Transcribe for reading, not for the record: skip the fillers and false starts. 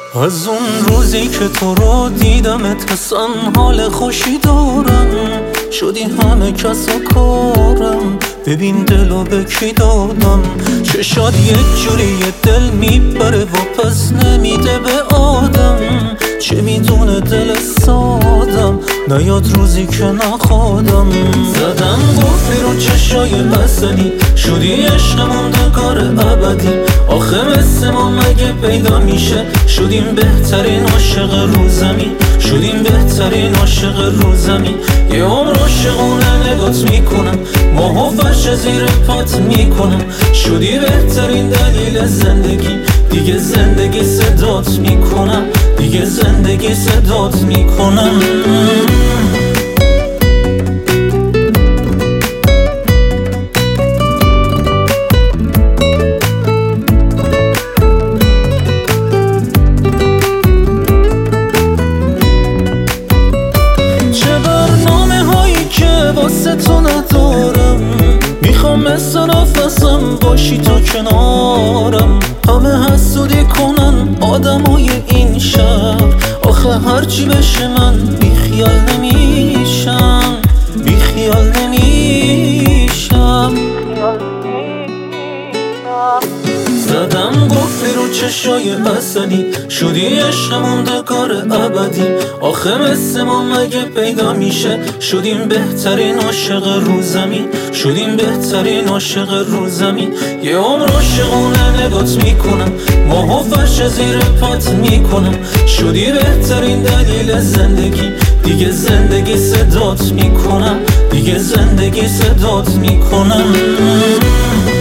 از اون روزی که تو رو دیدمت اصلا حال خوشی دارم. شدی همه کس و کارم، ببین دلو به کی دادم. چشات یک جوری دل میبره و پس نمیده به آدم. چه میدونه دل سادم، نیاد روزی که نخوادم. زدم گفتی رو چشای بسنی، شدی عشق موندگار ابدی. آخه مثل ما مگه پیدا میشه، شدیم بهترین عاشق رو زمین. شدیم بهترین عاشق رو زمین. یه عمر عاشقونه نگات میکنم، ماه و فرش زیر پات میکنم. شدی بهترین دلیل زندگی، دیگه زندگی صدات میکنم. دیگه زندگی صدات میکنم. واسه تو ندارم، میخوام مثل نفسم باشی تو کنارم. همه حسودی کنن آدمای این شهر، آخه هرچی بشه من بیخیال نمیشم. بیخیال نمیشم. زدم گفتی رو چشای اصلی، شدی عشق موندگار ابدی. آخه مثل ما مگه پیدا میشه، شدیم بهترین عاشق رو زمین. شدیم بهترین عاشق رو زمین. یه عمر عاشقونه نگات میکنم، ماه و فرش زیر پات میکنم. شدی بهترین دلیل زندگی، دیگه زندگی صدات میکنم. دیگه زندگی صدات میکنم.